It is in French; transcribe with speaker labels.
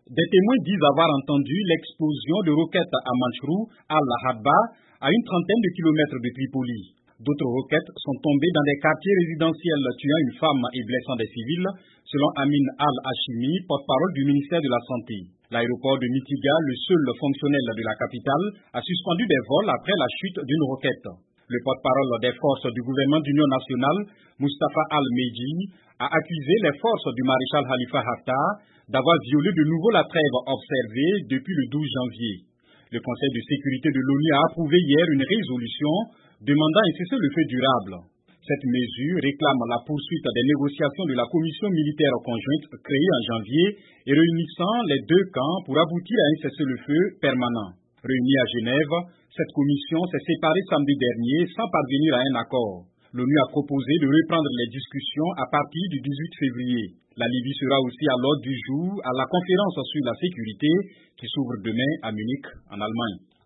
Speaker 1: Des témoins disent avoir entendu l'explosion de roquettes à Manchourou, al-Hadba, à une trentaine de kilomètres de Tripoli. D'autres roquettes sont tombées dans des quartiers résidentiels tuant une femme et blessant des civils, selon Amin al-Hashimi, porte-parole du ministère de la Santé. L'aéroport de Mitiga, le seul fonctionnel de la capitale, a suspendu des vols après la chute d'une roquette. Le porte-parole des forces du gouvernement d'union nationale, Mustafa al-Meidi, a accusé les forces du maréchal Khalifa Haftar d'avoir violé de nouveau la trêve observée depuis le 12 janvier. Le Conseil de sécurité de l'ONU a approuvé hier une résolution demandant un cessez-le-feu durable. Cette mesure réclame la poursuite des négociations de la commission militaire conjointe créée en janvier et réunissant les deux camps pour aboutir à un cessez-le-feu permanent. Réunie à Genève, cette commission s'est séparée samedi dernier sans parvenir à un accord. L'ONU a proposé de reprendre les discussions à partir du 18 février. La Libye sera aussi à l'ordre du jour à la conférence sur la sécurité qui s'ouvre demain à Munich, en Allemagne.